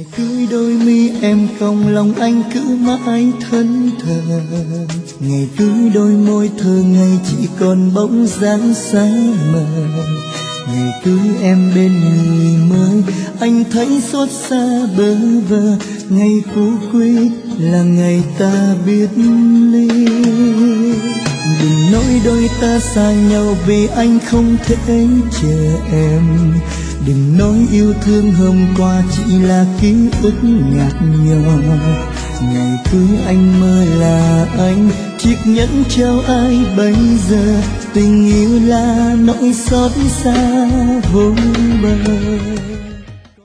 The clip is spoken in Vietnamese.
Ngày cưới đôi mi em cong lòng anh cứ mãi thẫn thờ. Ngày cưới đôi môi thơ ngây chỉ còn bóng dáng sáng mờ. Ngày cưới em bên người mới anh thấy xót xa bơ vơ. Ngày phú quý là ngày ta biết ly. Đừng nói đôi ta xa nhau vì anh không thể chờ em. Đừng nói yêu thương hôm qua chỉ là ký ức nhạt nhòa. Ngày cưới anh mơ là anh, chiếc nhẫn trao ai bây giờ. Tình yêu là nỗi xót xa vô bờ.